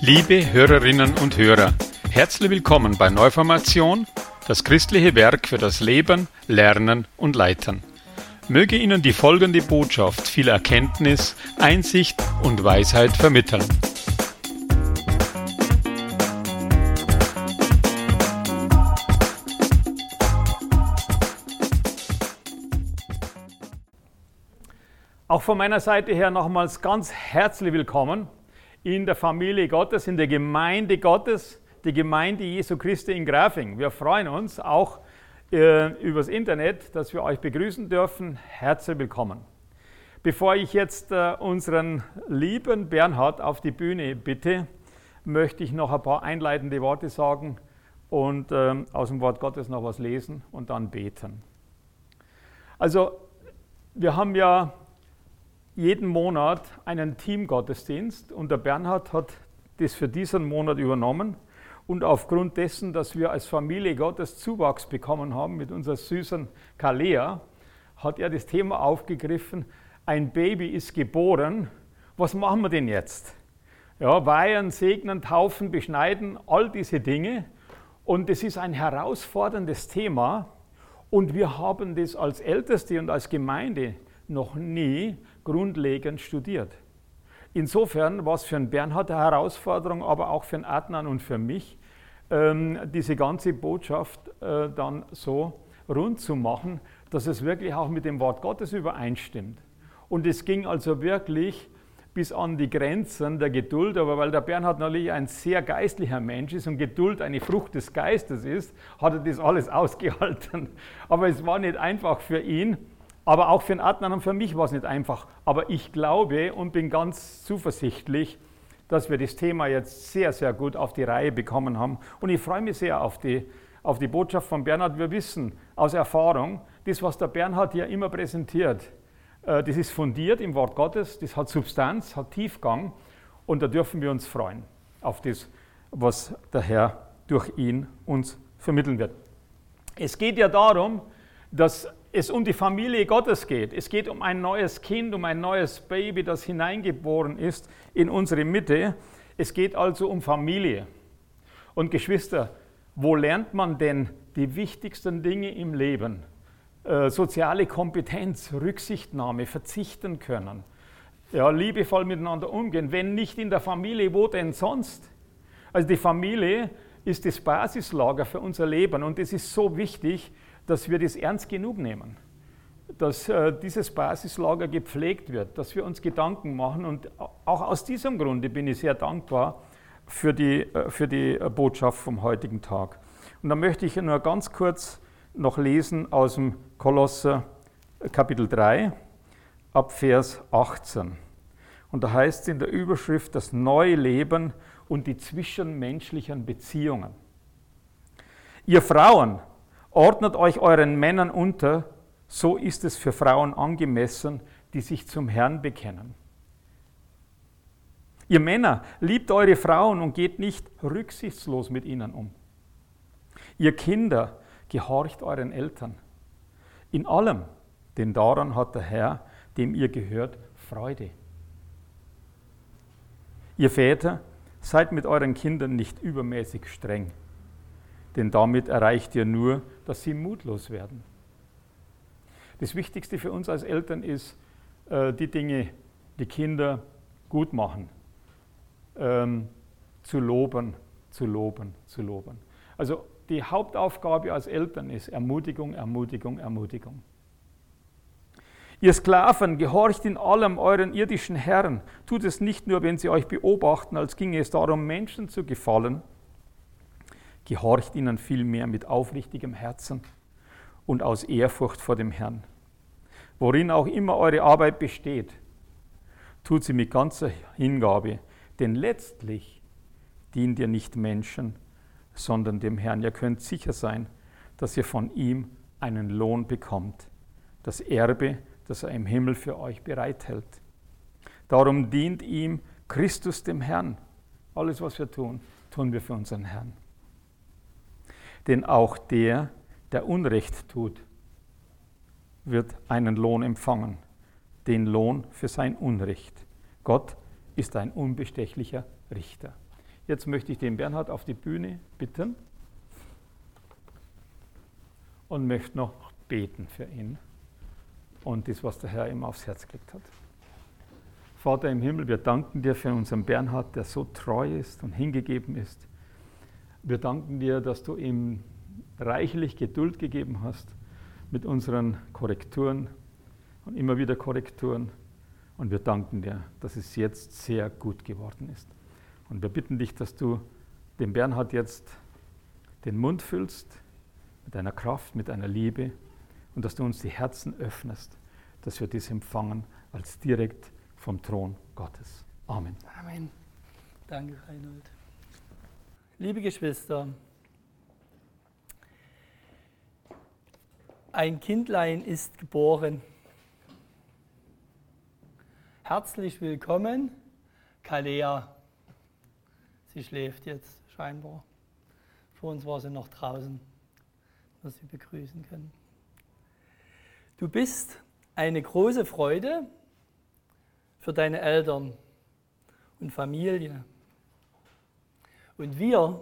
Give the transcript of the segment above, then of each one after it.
Liebe Hörerinnen und Hörer, herzlich willkommen bei Neuformation, das christliche Werk für das Leben, Lernen und Leiten. Möge Ihnen die folgende Botschaft viel Erkenntnis, Einsicht und Weisheit vermitteln. Auch von meiner Seite her nochmals ganz herzlich willkommen in der Familie Gottes, in der Gemeinde Gottes, die Gemeinde Jesu Christi in Grafing. Wir freuen uns auch übers Internet, dass wir euch begrüßen dürfen. Herzlich willkommen. Bevor ich jetzt unseren lieben Bernhard auf die Bühne bitte, möchte ich noch ein paar einleitende Worte sagen und aus dem Wort Gottes noch was lesen und dann beten. Also, wir haben ja jeden Monat einen Teamgottesdienst und der Bernhard hat das für diesen Monat übernommen und aufgrund dessen, dass wir als Familie Gottes Zuwachs bekommen haben mit unserer süßen Kalea, hat er das Thema aufgegriffen, ein Baby ist geboren, was machen wir denn jetzt? Ja, weihen, segnen, taufen, beschneiden, all diese Dinge und es ist ein herausforderndes Thema und wir haben das als Älteste und als Gemeinde noch nie grundlegend studiert. Insofern war es für den Bernhard eine Herausforderung, aber auch für den Adnan und für mich, diese ganze Botschaft dann so rund zu machen, dass es wirklich auch mit dem Wort Gottes übereinstimmt. Und es ging also wirklich bis an die Grenzen der Geduld, aber weil der Bernhard natürlich ein sehr geistlicher Mensch ist und Geduld eine Frucht des Geistes ist, hat er das alles ausgehalten. Aber es war nicht einfach für ihn. Aber auch für den Adnan und für mich war es nicht einfach. Aber ich glaube und bin ganz zuversichtlich, dass wir das Thema jetzt sehr, sehr gut auf die Reihe bekommen haben. Und ich freue mich sehr auf die Botschaft von Bernhard. Wir wissen aus Erfahrung, das, was der Bernhard hier immer präsentiert, das ist fundiert im Wort Gottes, das hat Substanz, hat Tiefgang. Und da dürfen wir uns freuen auf das, was der Herr durch ihn uns vermitteln wird. Es geht ja darum, dass es um die Familie Gottes geht. Es geht um ein neues Kind, um ein neues Baby, das hineingeboren ist in unsere Mitte. Es geht also um Familie. Und Geschwister, wo lernt man denn die wichtigsten Dinge im Leben? Soziale Kompetenz, Rücksichtnahme, verzichten können, ja, liebevoll miteinander umgehen. Wenn nicht in der Familie, wo denn sonst? Also die Familie ist das Basislager für unser Leben und es ist so wichtig, dass wir das ernst genug nehmen, dass dieses Basislager gepflegt wird, dass wir uns Gedanken machen. Und auch aus diesem Grunde bin ich sehr dankbar für die Botschaft vom heutigen Tag. Und da möchte ich nur ganz kurz noch lesen aus dem Kolosser Kapitel 3 ab Vers 18. Und da heißt es in der Überschrift das neue Leben und die zwischenmenschlichen Beziehungen. Ihr Frauen, ordnet euch euren Männern unter, so ist es für Frauen angemessen, die sich zum Herrn bekennen. Ihr Männer, liebt eure Frauen und geht nicht rücksichtslos mit ihnen um. Ihr Kinder, gehorcht euren Eltern. In allem, denn daran hat der Herr, dem ihr gehört, Freude. Ihr Väter, seid mit euren Kindern nicht übermäßig streng, denn damit erreicht ihr nur, dass sie mutlos werden. Das Wichtigste für uns als Eltern ist, die Dinge, die Kinder gut machen, zu loben, zu loben, zu loben. Also die Hauptaufgabe als Eltern ist Ermutigung, Ermutigung, Ermutigung. Ihr Sklaven, gehorcht in allem euren irdischen Herren. Tut es nicht nur, wenn sie euch beobachten, als ginge es darum, Menschen zu gefallen. Gehorcht ihnen vielmehr mit aufrichtigem Herzen und aus Ehrfurcht vor dem Herrn. Worin auch immer eure Arbeit besteht, tut sie mit ganzer Hingabe, denn letztlich dient ihr nicht Menschen, sondern dem Herrn. Ihr könnt sicher sein, dass ihr von ihm einen Lohn bekommt, das Erbe, das er im Himmel für euch bereithält. Darum dient ihm Christus dem Herrn. Alles, was wir tun, tun wir für unseren Herrn. Denn auch der Unrecht tut, wird einen Lohn empfangen, den Lohn für sein Unrecht. Gott ist ein unbestechlicher Richter. Jetzt möchte ich den Bernhard auf die Bühne bitten und möchte noch beten für ihn und das, was der Herr ihm aufs Herz gelegt hat. Vater im Himmel, wir danken dir für unseren Bernhard, der so treu ist und hingegeben ist. Wir danken dir, dass du ihm reichlich Geduld gegeben hast mit unseren Korrekturen und immer wieder Korrekturen. Und wir danken dir, dass es jetzt sehr gut geworden ist. Und wir bitten dich, dass du dem Bernhard jetzt den Mund füllst mit deiner Kraft, mit deiner Liebe und dass du uns die Herzen öffnest, dass wir dies empfangen als direkt vom Thron Gottes. Amen. Amen. Danke, Reinhold. Liebe Geschwister, ein Kindlein ist geboren. Herzlich willkommen, Kalea. Sie schläft jetzt scheinbar. Vor uns war sie noch draußen, dass wir sie begrüßen können. Du bist eine große Freude für deine Eltern und Familie. Und wir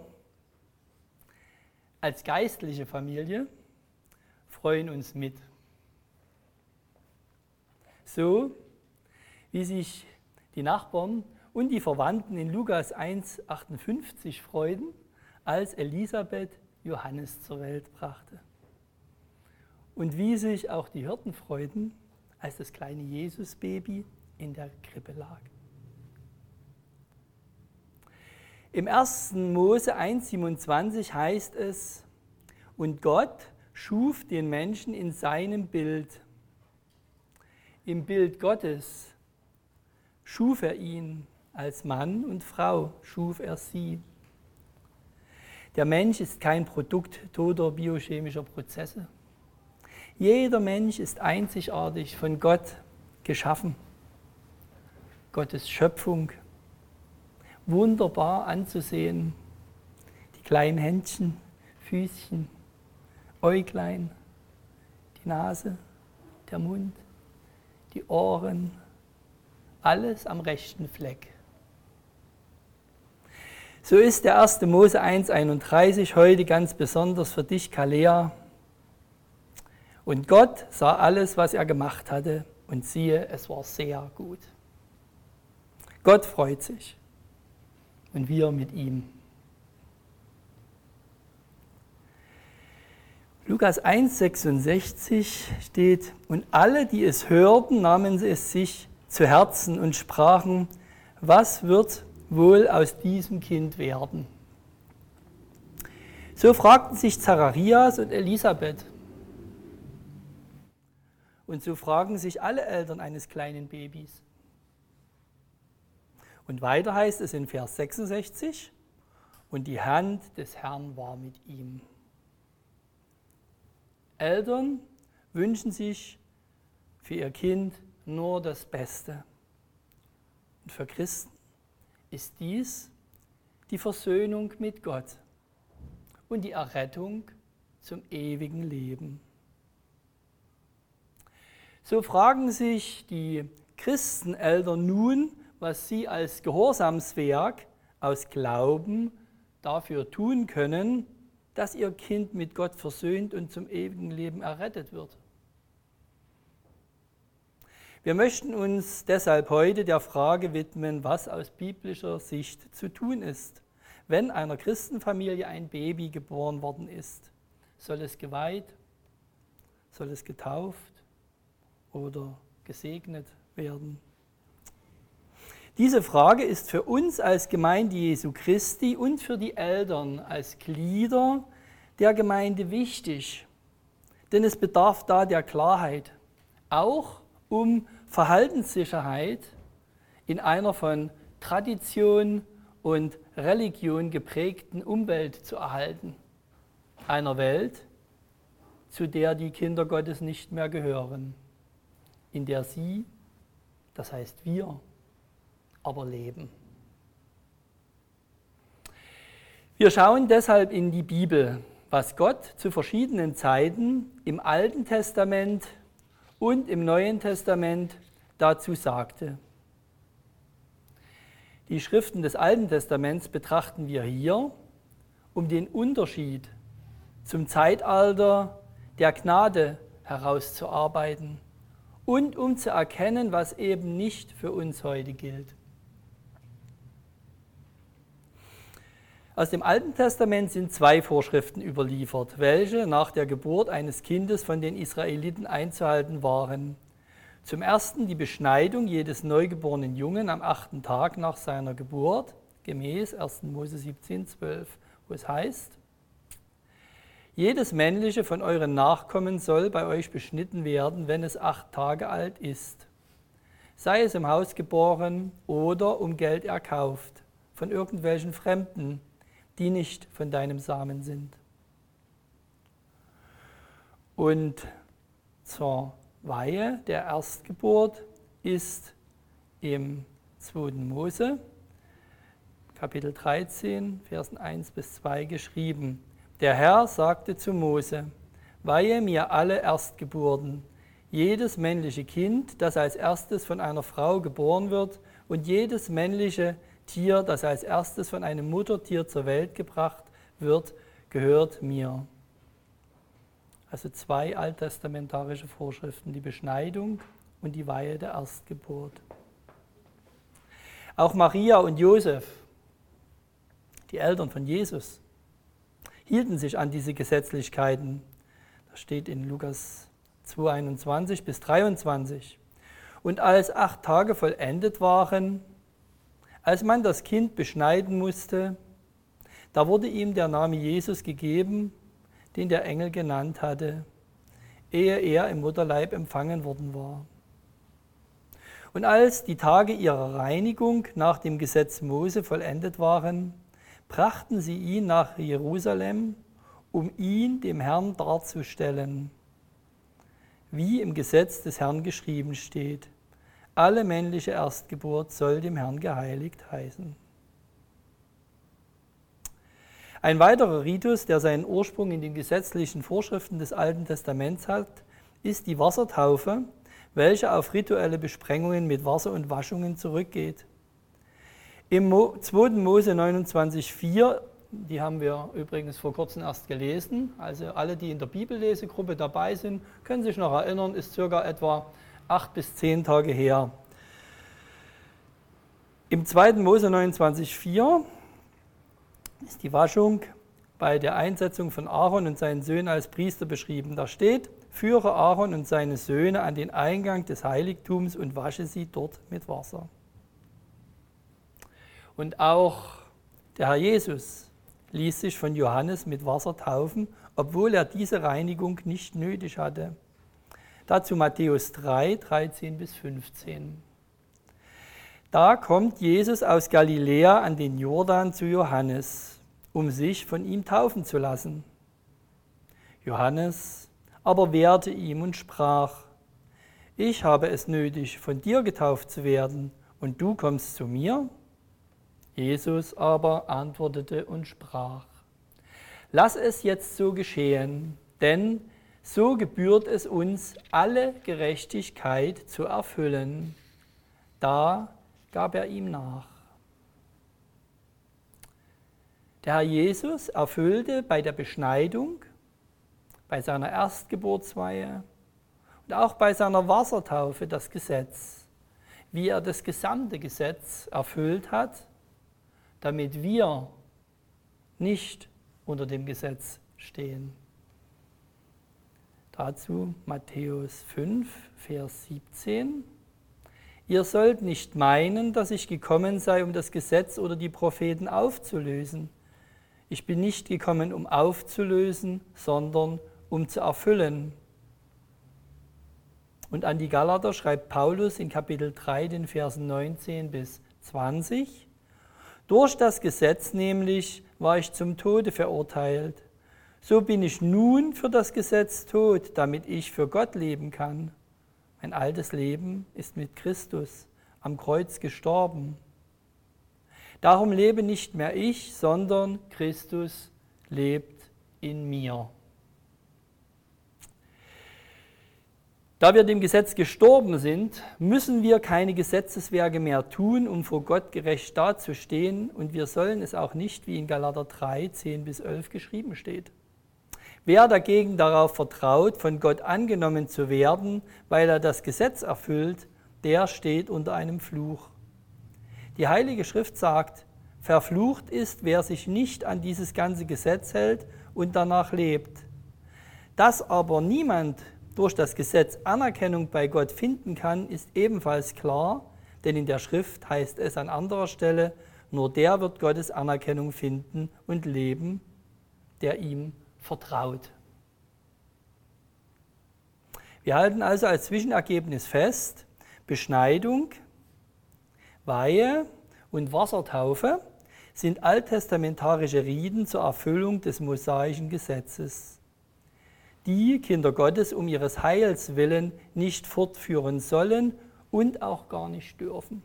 als geistliche Familie freuen uns mit. So wie sich die Nachbarn und die Verwandten in Lukas 1,58 freuten, als Elisabeth Johannes zur Welt brachte. Und wie sich auch die Hirten freuten, als das kleine Jesusbaby in der Krippe lag. Im 1. Mose 1,27 heißt es, und Gott schuf den Menschen in seinem Bild. Im Bild Gottes schuf er ihn, als Mann und Frau schuf er sie. Der Mensch ist kein Produkt toter biochemischer Prozesse. Jeder Mensch ist einzigartig von Gott geschaffen. Gottes Schöpfung, wunderbar anzusehen. Die kleinen Händchen, Füßchen, Äuglein, die Nase, der Mund, die Ohren, alles am rechten Fleck. So ist der 1. Mose 1,31 heute ganz besonders für dich, Kalea. Und Gott sah alles, was er gemacht hatte, und siehe, es war sehr gut. Gott freut sich und wir mit ihm. Lukas 1,66 steht, und alle, die es hörten, nahmen es sich zu Herzen und sprachen, was wird wohl aus diesem Kind werden? So fragten sich Zacharias und Elisabeth. Und so fragen sich alle Eltern eines kleinen Babys. Und weiter heißt es in Vers 66, und die Hand des Herrn war mit ihm. Eltern wünschen sich für ihr Kind nur das Beste. Und für Christen ist dies die Versöhnung mit Gott und die Errettung zum ewigen Leben. So fragen sich die Christeneltern nun, was sie als Gehorsamswerk aus Glauben dafür tun können, dass ihr Kind mit Gott versöhnt und zum ewigen Leben errettet wird. Wir möchten uns deshalb heute der Frage widmen, was aus biblischer Sicht zu tun ist, wenn einer Christenfamilie ein Baby geboren worden ist. Soll es geweiht, soll es getauft oder gesegnet werden? Diese Frage ist für uns als Gemeinde Jesu Christi und für die Eltern als Glieder der Gemeinde wichtig, denn es bedarf da der Klarheit, auch um Verhaltenssicherheit in einer von Tradition und Religion geprägten Umwelt zu erhalten, einer Welt, zu der die Kinder Gottes nicht mehr gehören, in der sie, das heißt wir, aber leben. Wir schauen deshalb in die Bibel, was Gott zu verschiedenen Zeiten im Alten Testament und im Neuen Testament dazu sagte. Die Schriften des Alten Testaments betrachten wir hier, um den Unterschied zum Zeitalter der Gnade herauszuarbeiten und um zu erkennen, was eben nicht für uns heute gilt. Aus dem Alten Testament sind 2 Vorschriften überliefert, welche nach der Geburt eines Kindes von den Israeliten einzuhalten waren. Zum ersten die Beschneidung jedes neugeborenen Jungen am 8. Tag nach seiner Geburt, gemäß 1. Mose 17,12, wo es heißt: Jedes männliche von euren Nachkommen soll bei euch beschnitten werden, wenn es 8 Tage alt ist, sei es im Haus geboren oder um Geld erkauft, von irgendwelchen Fremden, die nicht von deinem Samen sind. Und zur Weihe der Erstgeburt ist im 2. Mose, Kapitel 13, Versen 1 bis 2 geschrieben: Der Herr sagte zu Mose: Weihe mir alle Erstgeburten, jedes männliche Kind, das als erstes von einer Frau geboren wird, und jedes männliche Tier, das als erstes von einem Muttertier zur Welt gebracht wird, gehört mir. Also 2 alttestamentarische Vorschriften, die Beschneidung und die Weihe der Erstgeburt. Auch Maria und Josef, die Eltern von Jesus, hielten sich an diese Gesetzlichkeiten. Das steht in Lukas 2,21 bis 23. Und als 8 Tage vollendet waren, als man das Kind beschneiden musste, da wurde ihm der Name Jesus gegeben, den der Engel genannt hatte, ehe er im Mutterleib empfangen worden war. Und als die Tage ihrer Reinigung nach dem Gesetz Mose vollendet waren, brachten sie ihn nach Jerusalem, um ihn dem Herrn darzustellen, wie im Gesetz des Herrn geschrieben steht: Alle männliche Erstgeburt soll dem Herrn geheiligt heißen. Ein weiterer Ritus, der seinen Ursprung in den gesetzlichen Vorschriften des Alten Testaments hat, ist die Wassertaufe, welche auf rituelle Besprengungen mit Wasser und Waschungen zurückgeht. Im 2. Mose 29,4, die haben wir übrigens vor kurzem erst gelesen, also alle, die in der Bibellesegruppe dabei sind, können sich noch erinnern, ist circa etwa 8 bis 10 Tage her. Im 2. Mose 29,4 ist die Waschung bei der Einsetzung von Aaron und seinen Söhnen als Priester beschrieben. Da steht: Führe Aaron und seine Söhne an den Eingang des Heiligtums und wasche sie dort mit Wasser. Und auch der Herr Jesus ließ sich von Johannes mit Wasser taufen, obwohl er diese Reinigung nicht nötig hatte. Dazu Matthäus 3, 13 bis 15. Da kommt Jesus aus Galiläa an den Jordan zu Johannes, um sich von ihm taufen zu lassen. Johannes aber wehrte ihm und sprach: Ich habe es nötig, von dir getauft zu werden, und du kommst zu mir? Jesus aber antwortete und sprach: Lass es jetzt so geschehen, denn so gebührt es uns, alle Gerechtigkeit zu erfüllen. Da gab er ihm nach. Der Herr Jesus erfüllte bei der Beschneidung, bei seiner Erstgeburtsweihe und auch bei seiner Wassertaufe das Gesetz, wie er das gesamte Gesetz erfüllt hat, damit wir nicht unter dem Gesetz stehen. Dazu Matthäus 5, Vers 17. Ihr sollt nicht meinen, dass ich gekommen sei, um das Gesetz oder die Propheten aufzulösen. Ich bin nicht gekommen, um aufzulösen, sondern um zu erfüllen. Und an die Galater schreibt Paulus in Kapitel 3, den Versen 19 bis 20. Durch das Gesetz nämlich war ich zum Tode verurteilt. So bin ich nun für das Gesetz tot, damit ich für Gott leben kann. Mein altes Leben ist mit Christus am Kreuz gestorben. Darum lebe nicht mehr ich, sondern Christus lebt in mir. Da wir dem Gesetz gestorben sind, müssen wir keine Gesetzeswerke mehr tun, um vor Gott gerecht dazustehen, und wir sollen es auch nicht, wie in Galater 3, 10-11 geschrieben steht. Wer dagegen darauf vertraut, von Gott angenommen zu werden, weil er das Gesetz erfüllt, der steht unter einem Fluch. Die Heilige Schrift sagt, verflucht ist, wer sich nicht an dieses ganze Gesetz hält und danach lebt. Dass aber niemand durch das Gesetz Anerkennung bei Gott finden kann, ist ebenfalls klar, denn in der Schrift heißt es an anderer Stelle, nur der wird Gottes Anerkennung finden und leben, der ihm vertraut. Wir halten also als Zwischenergebnis fest, Beschneidung, Weihe und Wassertaufe sind alttestamentarische Riten zur Erfüllung des mosaischen Gesetzes, die Kinder Gottes um ihres Heils willen nicht fortführen sollen und auch gar nicht dürfen.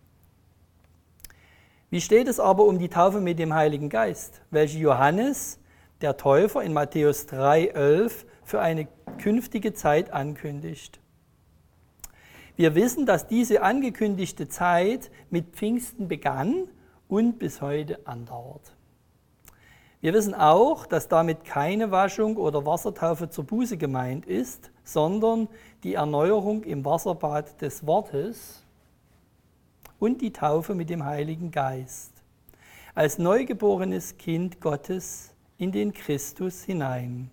Wie steht es aber um die Taufe mit dem Heiligen Geist, welche Johannes, der Täufer, in Matthäus 3,11 für eine künftige Zeit ankündigt? Wir wissen, dass diese angekündigte Zeit mit Pfingsten begann und bis heute andauert. Wir wissen auch, dass damit keine Waschung oder Wassertaufe zur Buße gemeint ist, sondern die Erneuerung im Wasserbad des Wortes und die Taufe mit dem Heiligen Geist, als neugeborenes Kind Gottes in den Christus hinein.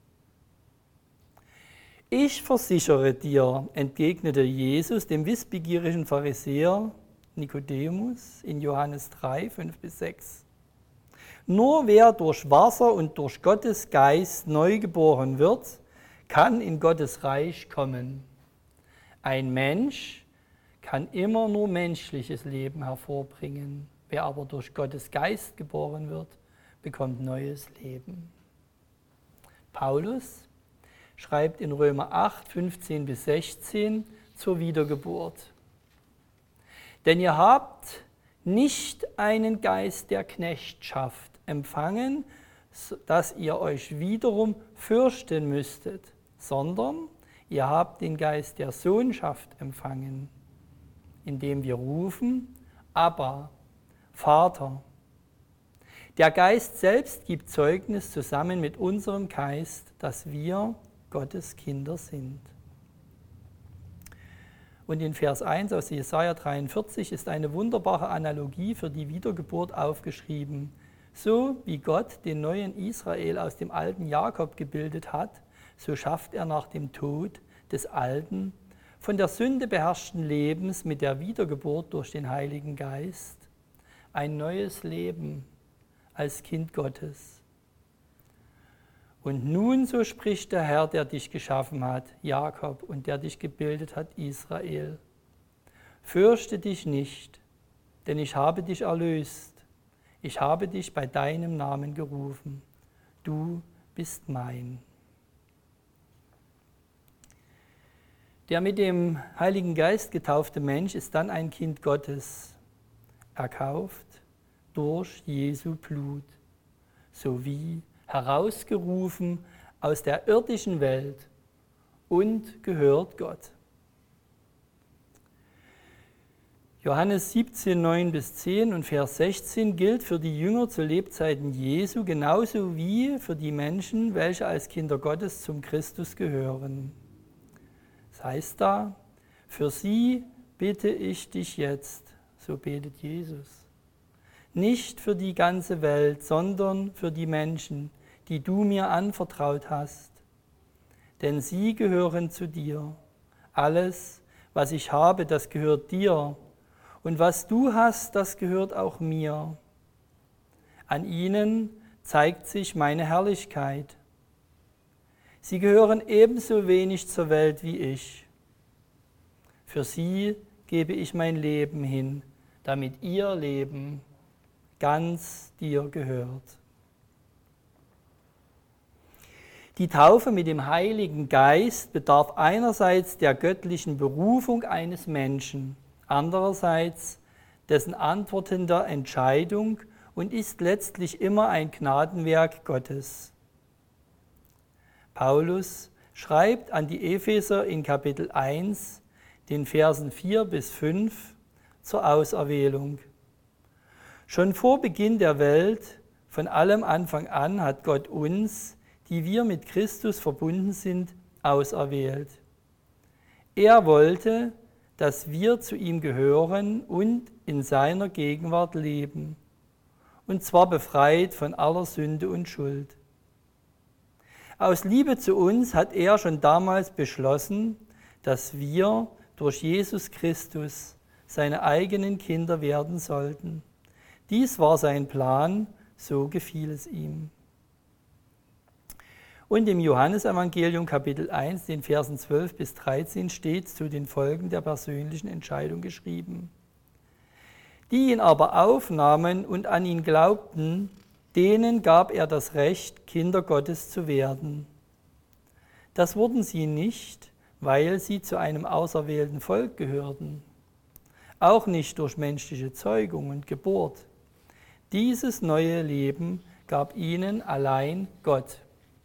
Ich versichere dir, entgegnete Jesus dem wissbegierigen Pharisäer Nikodemus in Johannes 3, 5-6. Nur wer durch Wasser und durch Gottes Geist neu geboren wird, kann in Gottes Reich kommen. Ein Mensch kann immer nur menschliches Leben hervorbringen. Wer aber durch Gottes Geist geboren wird, bekommt neues Leben. Paulus schreibt in Römer 8, 15-16 zur Wiedergeburt. Denn ihr habt nicht einen Geist der Knechtschaft empfangen, dass ihr euch wiederum fürchten müsstet, sondern ihr habt den Geist der Sohnschaft empfangen, indem wir rufen, Abba, Vater. Der Geist selbst gibt Zeugnis zusammen mit unserem Geist, dass wir Gottes Kinder sind. Und in Vers 1 aus Jesaja 43 ist eine wunderbare Analogie für die Wiedergeburt aufgeschrieben. So wie Gott den neuen Israel aus dem alten Jakob gebildet hat, so schafft er nach dem Tod des alten, von der Sünde beherrschten Lebens mit der Wiedergeburt durch den Heiligen Geist ein neues Leben als Kind Gottes. Und nun, so spricht der Herr, der dich geschaffen hat, Jakob, und der dich gebildet hat, Israel. Fürchte dich nicht, denn ich habe dich erlöst. Ich habe dich bei deinem Namen gerufen. Du bist mein. Der mit dem Heiligen Geist getaufte Mensch ist dann ein Kind Gottes, erkauft durch Jesu Blut, sowie herausgerufen aus der irdischen Welt und gehört Gott. Johannes 17, 9-10 und Vers 16 gilt für die Jünger zu Lebzeiten Jesu genauso wie für die Menschen, welche als Kinder Gottes zum Christus gehören. Das heißt da, für sie bitte ich dich jetzt, so betet Jesus. Nicht für die ganze Welt, sondern für die Menschen, die du mir anvertraut hast. Denn sie gehören zu dir. Alles, was ich habe, das gehört dir. Und was du hast, das gehört auch mir. An ihnen zeigt sich meine Herrlichkeit. Sie gehören ebenso wenig zur Welt wie ich. Für sie gebe ich mein Leben hin, damit ihr Leben ganz dir gehört. Die Taufe mit dem Heiligen Geist bedarf einerseits der göttlichen Berufung eines Menschen, andererseits dessen antwortender Entscheidung und ist letztlich immer ein Gnadenwerk Gottes. Paulus schreibt an die Epheser in Kapitel 1, den Versen 4 bis 5 zur Auserwählung. Schon vor Beginn der Welt, von allem Anfang an, hat Gott uns, die wir mit Christus verbunden sind, auserwählt. Er wollte, dass wir zu ihm gehören und in seiner Gegenwart leben, und zwar befreit von aller Sünde und Schuld. Aus Liebe zu uns hat er schon damals beschlossen, dass wir durch Jesus Christus seine eigenen Kinder werden sollten. Dies war sein Plan, so gefiel es ihm. Und im Johannesevangelium Kapitel 1, den Versen 12 bis 13 steht zu den Folgen der persönlichen Entscheidung geschrieben. Die ihn aber aufnahmen und an ihn glaubten, denen gab er das Recht, Kinder Gottes zu werden. Das wurden sie nicht, weil sie zu einem auserwählten Volk gehörten, auch nicht durch menschliche Zeugung und Geburt. Dieses neue Leben gab ihnen allein Gott.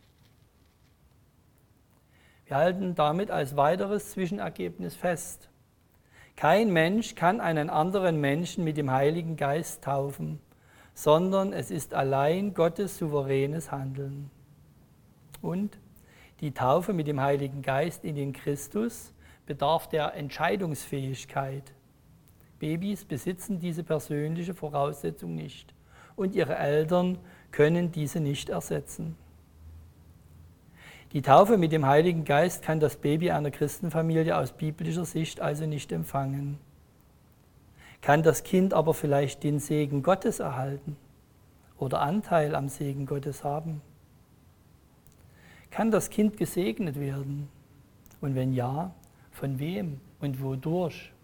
Wir halten damit als weiteres Zwischenergebnis fest: Kein Mensch kann einen anderen Menschen mit dem Heiligen Geist taufen, sondern es ist allein Gottes souveränes Handeln. Und die Taufe mit dem Heiligen Geist in den Christus bedarf der Entscheidungsfähigkeit. Babys besitzen diese persönliche Voraussetzung nicht und ihre Eltern können diese nicht ersetzen. Die Taufe mit dem Heiligen Geist kann das Baby einer Christenfamilie aus biblischer Sicht also nicht empfangen. Kann das Kind aber vielleicht den Segen Gottes erhalten oder Anteil am Segen Gottes haben? Kann das Kind gesegnet werden? Und wenn ja, von wem und wodurch?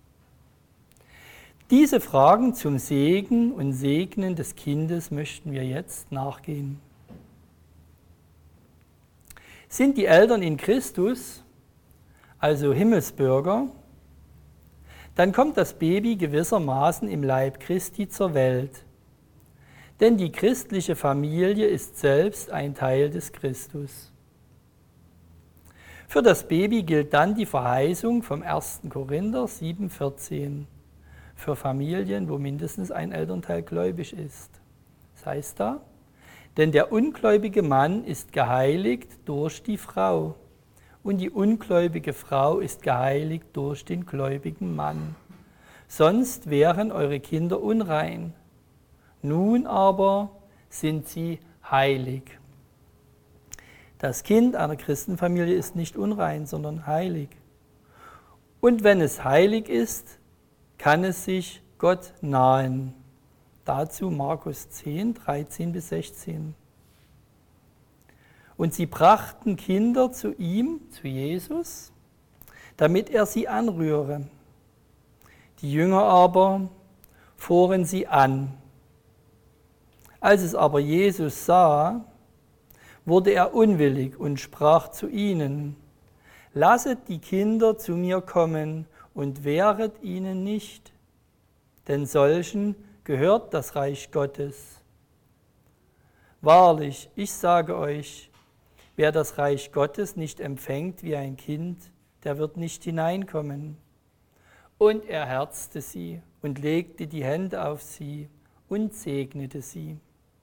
Diese Fragen zum Segen und Segnen des Kindes möchten wir jetzt nachgehen. Sind die Eltern in Christus, also Himmelsbürger, dann kommt das Baby gewissermaßen im Leib Christi zur Welt. Denn die christliche Familie ist selbst ein Teil des Christus. Für das Baby gilt dann die Verheißung vom 1. Korinther 7,14 für Familien, wo mindestens ein Elternteil gläubig ist. Das heißt da: Denn der ungläubige Mann ist geheiligt durch die Frau und die ungläubige Frau ist geheiligt durch den gläubigen Mann. Sonst wären eure Kinder unrein. Nun aber sind sie heilig. Das Kind einer Christenfamilie ist nicht unrein, sondern heilig. Und wenn es heilig ist, kann es sich Gott nahen. Dazu Markus 10, 13 bis 16. Und sie brachten Kinder zu ihm, zu Jesus, damit er sie anrühre. Die Jünger aber fuhren sie an. Als es aber Jesus sah, wurde er unwillig und sprach zu ihnen: Lasset die Kinder zu mir kommen und wehret ihnen nicht, denn solchen gehört das Reich Gottes. Wahrlich, ich sage euch, wer das Reich Gottes nicht empfängt wie ein Kind, der wird nicht hineinkommen. Und er herzte sie und legte die Hände auf sie und segnete sie.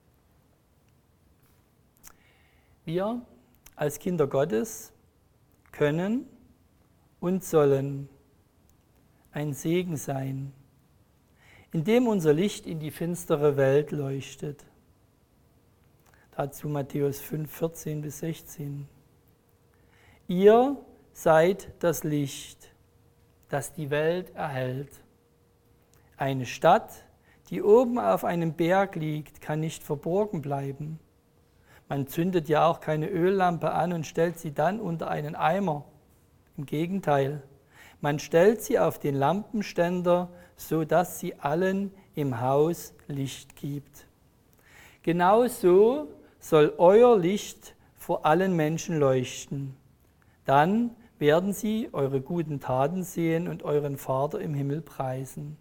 Wir als Kinder Gottes können und sollen ein Segen sein, indem unser Licht in die finstere Welt leuchtet. Dazu Matthäus 5, 14 bis 16. Ihr seid das Licht, das die Welt erhellt. Eine Stadt, die oben auf einem Berg liegt, kann nicht verborgen bleiben. Man zündet ja auch keine Öllampe an und stellt sie dann unter einen Eimer. Im Gegenteil, man stellt sie auf den Lampenständer, sodass sie allen im Haus Licht gibt. Genauso soll euer Licht vor allen Menschen leuchten. Dann werden sie eure guten Taten sehen und euren Vater im Himmel preisen.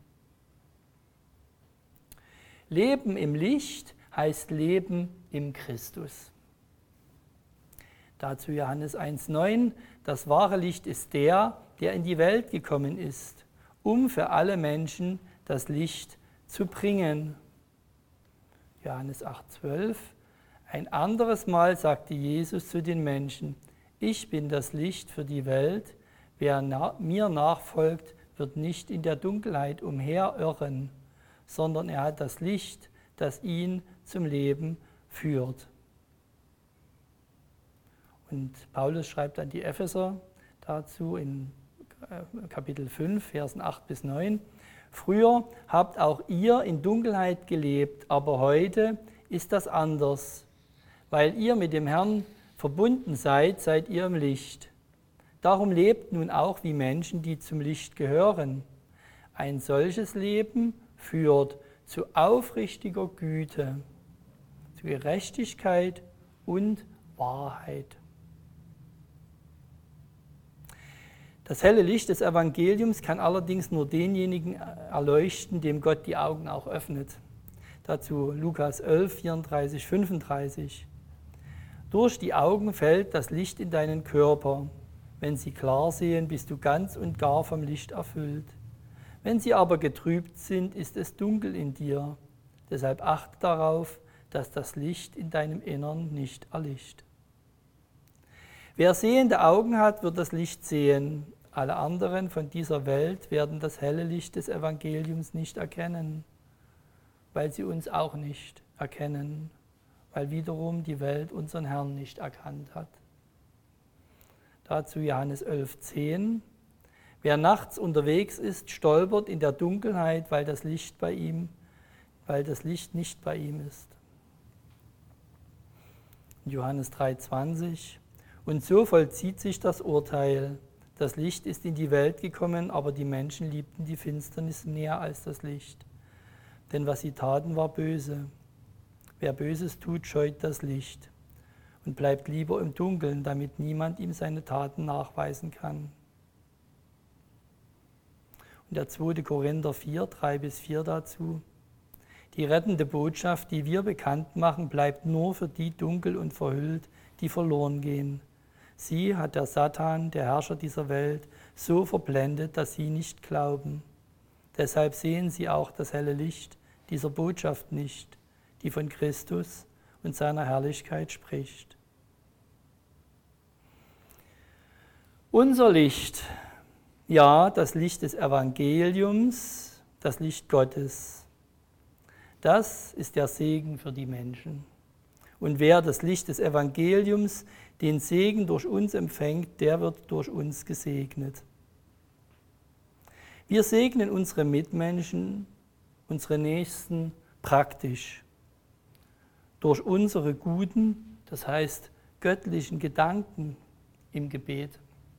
Leben im Licht heißt Leben im Christus. Dazu Johannes 1,9: Das wahre Licht ist der in die Welt gekommen ist, um für alle Menschen das Licht zu bringen. Johannes 8,12: Ein anderes Mal sagte Jesus zu den Menschen: Ich bin das Licht für die Welt. Wer mir nachfolgt, wird nicht in der Dunkelheit umherirren, sondern er hat das Licht, das ihn zum Leben führt. Und Paulus schreibt an die Epheser dazu in Kapitel 5, Versen 8 bis 9. Früher habt auch ihr in Dunkelheit gelebt, aber heute ist das anders. Weil ihr mit dem Herrn verbunden seid, seid ihr im Licht. Darum lebt nun auch wie Menschen, die zum Licht gehören. Ein solches Leben führt zu aufrichtiger Güte, zu Gerechtigkeit und Wahrheit. Das helle Licht des Evangeliums kann allerdings nur denjenigen erleuchten, dem Gott die Augen auch öffnet. Dazu Lukas 11, 34, 35. Durch die Augen fällt das Licht in deinen Körper. Wenn sie klar sehen, bist du ganz und gar vom Licht erfüllt. Wenn sie aber getrübt sind, ist es dunkel in dir. Deshalb achte darauf, dass das Licht in deinem Innern nicht erlischt. Wer sehende Augen hat, wird das Licht sehen. Alle anderen von dieser Welt werden das helle Licht des Evangeliums nicht erkennen, weil sie uns auch nicht erkennen, weil wiederum die Welt unseren Herrn nicht erkannt hat. Dazu Johannes 11,10: Wer nachts unterwegs ist, stolpert in der Dunkelheit, weil das Licht nicht bei ihm ist. Johannes 3,20: Und so vollzieht sich das Urteil. Das Licht ist in die Welt gekommen, aber die Menschen liebten die Finsternis mehr als das Licht. Denn was sie taten, war böse. Wer Böses tut, scheut das Licht und bleibt lieber im Dunkeln, damit niemand ihm seine Taten nachweisen kann. Und der 2. Korinther 4, 3-4 dazu: Die rettende Botschaft, die wir bekannt machen, bleibt nur für die dunkel und verhüllt, die verloren gehen. Sie hat der Satan, der Herrscher dieser Welt, so verblendet, dass sie nicht glauben. Deshalb sehen sie auch das helle Licht dieser Botschaft nicht, die von Christus und seiner Herrlichkeit spricht. Unser Licht, ja, das Licht des Evangeliums, das Licht Gottes, das ist der Segen für die Menschen. Und wer das Licht des Evangeliums, den Segen durch uns empfängt, der wird durch uns gesegnet. Wir segnen unsere Mitmenschen, unsere Nächsten praktisch. Durch unsere guten, das heißt göttlichen Gedanken im Gebet.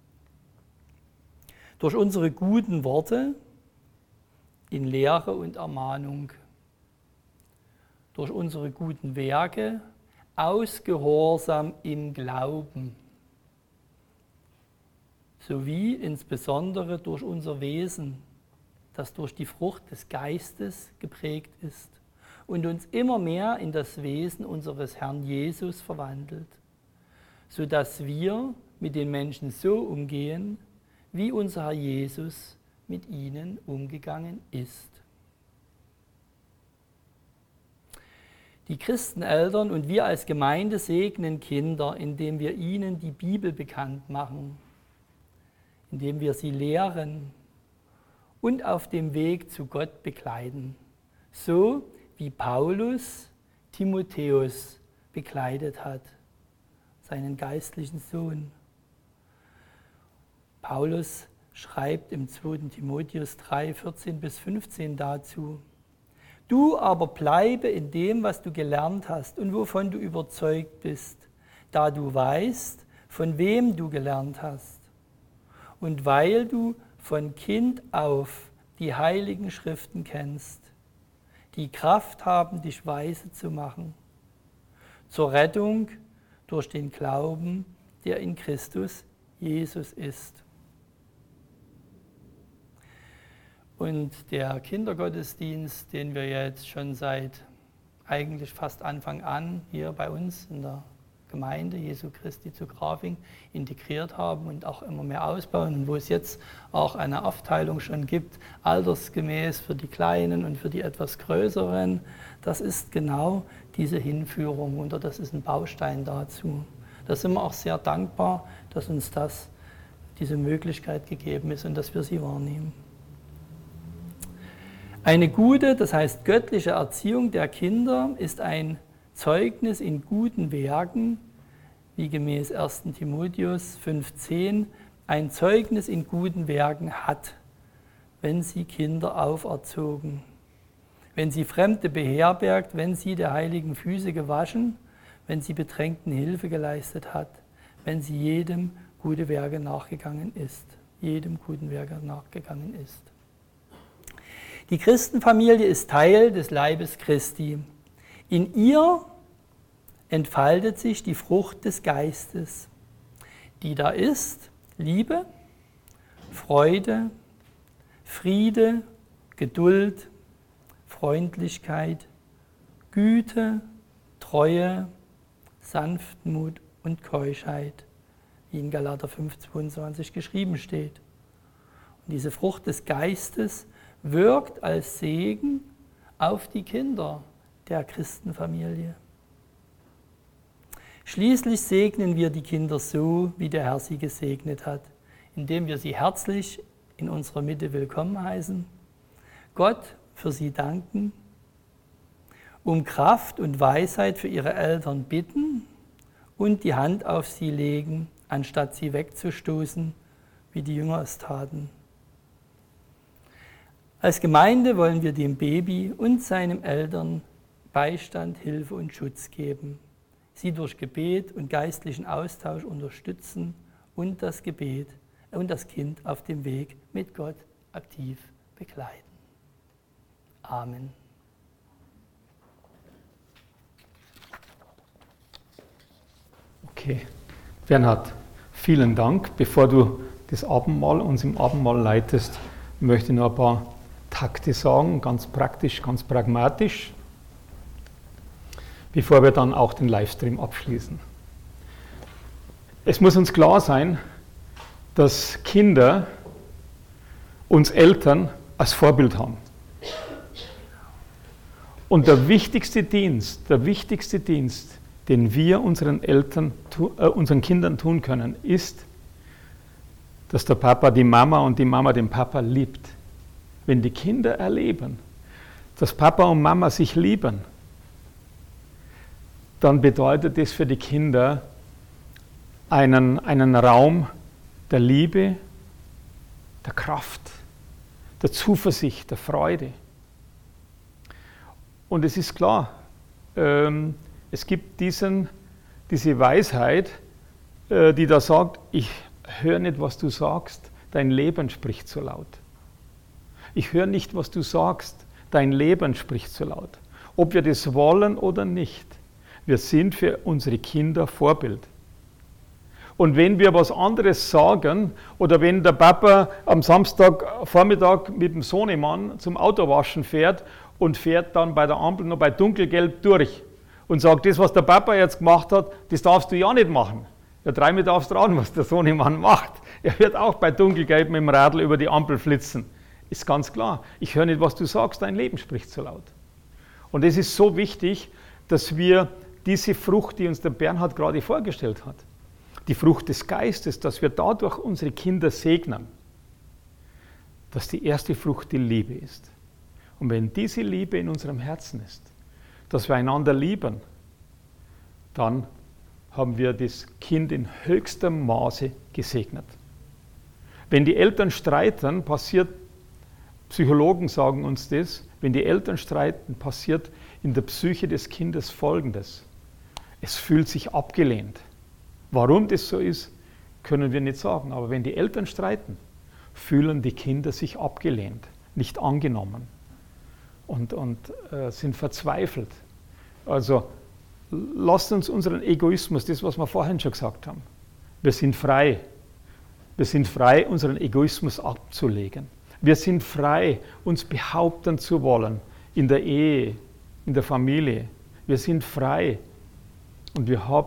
Durch unsere guten Worte in Lehre und Ermahnung. Durch unsere guten Werke aus Gehorsam im Glauben, sowie insbesondere durch unser Wesen, das durch die Frucht des Geistes geprägt ist und uns immer mehr in das Wesen unseres Herrn Jesus verwandelt, sodass wir mit den Menschen so umgehen, wie unser Herr Jesus mit ihnen umgegangen ist. Die Christeneltern und wir als Gemeinde segnen Kinder, indem wir ihnen die Bibel bekannt machen, indem wir sie lehren und auf dem Weg zu Gott begleiten, so wie Paulus Timotheus begleitet hat, seinen geistlichen Sohn. Paulus schreibt im 2. Timotheus 3, 14-15 dazu: Du aber bleibe in dem, was du gelernt hast und wovon du überzeugt bist, da du weißt, von wem du gelernt hast. Und weil du von Kind auf die heiligen Schriften kennst, die Kraft haben, dich weise zu machen, zur Rettung durch den Glauben, der in Christus Jesus ist. Und der Kindergottesdienst, den wir jetzt schon seit eigentlich fast Anfang an hier bei uns in der Gemeinde Jesu Christi zu Grafing integriert haben und auch immer mehr ausbauen und wo es jetzt auch eine Aufteilung schon gibt, altersgemäß für die Kleinen und für die etwas Größeren. Das ist genau diese Hinführung und das ist ein Baustein dazu. Da sind wir auch sehr dankbar, dass uns diese Möglichkeit gegeben ist und dass wir sie wahrnehmen. Eine gute, das heißt göttliche Erziehung der Kinder ist ein Zeugnis in guten Werken, wie gemäß 1. Timotheus 5,10 ein Zeugnis in guten Werken hat, wenn sie Kinder auferzogen, wenn sie Fremde beherbergt, wenn sie der heiligen Füße gewaschen, wenn sie Bedrängten Hilfe geleistet hat, wenn sie jedem gute Werke nachgegangen ist. Jedem guten Werke nachgegangen ist. Die Christenfamilie ist Teil des Leibes Christi. In ihr entfaltet sich die Frucht des Geistes, die da ist: Liebe, Freude, Friede, Geduld, Freundlichkeit, Güte, Treue, Sanftmut und Keuschheit, wie in Galater 5,22 geschrieben steht. Und diese Frucht des Geistes wirkt als Segen auf die Kinder der Christenfamilie. Schließlich segnen wir die Kinder so, wie der Herr sie gesegnet hat, indem wir sie herzlich in unserer Mitte willkommen heißen, Gott für sie danken, um Kraft und Weisheit für ihre Eltern bitten und die Hand auf sie legen, anstatt sie wegzustoßen, wie die Jünger es taten. Als Gemeinde wollen wir dem Baby und seinen Eltern Beistand, Hilfe und Schutz geben, sie durch Gebet und geistlichen Austausch unterstützen und das Kind auf dem Weg mit Gott aktiv begleiten. Amen. Okay, Bernhard, vielen Dank. Bevor du das Abendmahl uns im Abendmahl leitest, möchte ich noch ein paar Takte sagen, ganz praktisch, ganz pragmatisch, bevor wir dann auch den Livestream abschließen. Es muss uns klar sein, dass Kinder uns Eltern als Vorbild haben. Und der wichtigste Dienst, den wir unseren Kindern tun können, ist, dass der Papa die Mama und die Mama den Papa liebt. Wenn die Kinder erleben, dass Papa und Mama sich lieben, dann bedeutet das für die Kinder einen Raum der Liebe, der Kraft, der Zuversicht, der Freude. Und es ist klar, es gibt diese Weisheit, die da sagt, ich höre nicht, was du sagst, dein Leben spricht so laut. Ich höre nicht, was du sagst, dein Leben spricht so laut. Ob wir das wollen oder nicht, wir sind für unsere Kinder Vorbild. Und wenn wir was anderes sagen, oder wenn der Papa am Samstagvormittag mit dem Sohnemann zum Autowaschen fährt und fährt dann bei der Ampel noch bei dunkelgelb durch und sagt, das, was der Papa jetzt gemacht hat, das darfst du ja nicht machen. Ja, dreimal darfst du raten, was der Sohnemann macht. Er wird auch bei dunkelgelb mit dem Radl über die Ampel flitzen. Ist ganz klar. Ich höre nicht, was du sagst, dein Leben spricht so laut. Und es ist so wichtig, dass wir diese Frucht, die uns der Bernhard gerade vorgestellt hat, die Frucht des Geistes, dass wir dadurch unsere Kinder segnen, dass die erste Frucht die Liebe ist. Und wenn diese Liebe in unserem Herzen ist, dass wir einander lieben, dann haben wir das Kind in höchstem Maße gesegnet. Wenn die Eltern streiten, Psychologen sagen uns das, wenn die Eltern streiten, passiert in der Psyche des Kindes Folgendes. Es fühlt sich abgelehnt. Warum das so ist, können wir nicht sagen. Aber wenn die Eltern streiten, fühlen die Kinder sich abgelehnt, nicht angenommen und sind verzweifelt. Also lasst uns unseren Egoismus, das, was wir vorhin schon gesagt haben, wir sind frei. Wir sind frei, unseren Egoismus abzulegen. Wir sind frei, uns behaupten zu wollen in der Ehe, in der Familie. Wir sind frei und wir haben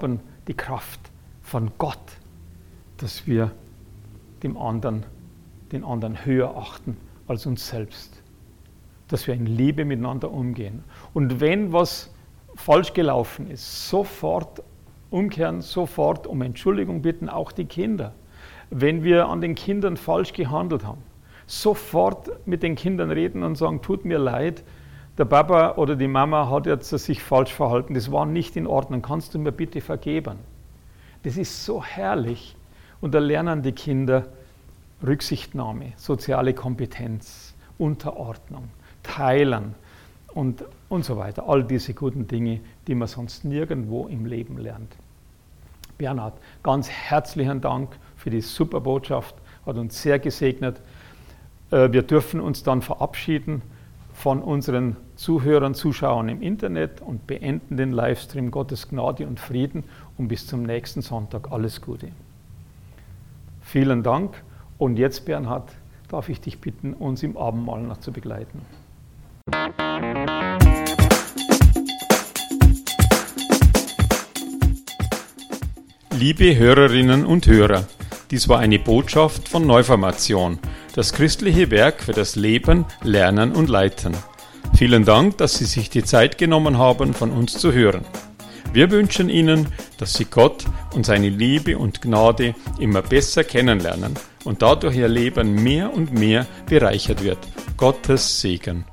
die Kraft von Gott, dass wir den anderen höher achten als uns selbst. Dass wir in Liebe miteinander umgehen. Und wenn was falsch gelaufen ist, sofort umkehren, sofort um Entschuldigung bitten, auch die Kinder. Wenn wir an den Kindern falsch gehandelt haben, sofort mit den Kindern reden und sagen, tut mir leid, der Papa oder die Mama hat jetzt sich falsch verhalten, das war nicht in Ordnung, kannst du mir bitte vergeben? Das ist so herrlich. Und da lernen die Kinder Rücksichtnahme, soziale Kompetenz, Unterordnung, Teilen und so weiter. All diese guten Dinge, die man sonst nirgendwo im Leben lernt. Bernhard, ganz herzlichen Dank für die super Botschaft, hat uns sehr gesegnet. Wir dürfen uns dann verabschieden von unseren Zuhörern, Zuschauern im Internet und beenden den Livestream. Gottes Gnade und Frieden und bis zum nächsten Sonntag alles Gute. Vielen Dank und jetzt, Bernhard, darf ich dich bitten, uns im Abendmahl noch zu begleiten. Liebe Hörerinnen und Hörer, dies war eine Botschaft von Neuformation, das christliche Werk für das Leben, Lernen und Leiten. Vielen Dank, dass Sie sich die Zeit genommen haben, von uns zu hören. Wir wünschen Ihnen, dass Sie Gott und seine Liebe und Gnade immer besser kennenlernen und dadurch Ihr Leben mehr und mehr bereichert wird. Gottes Segen.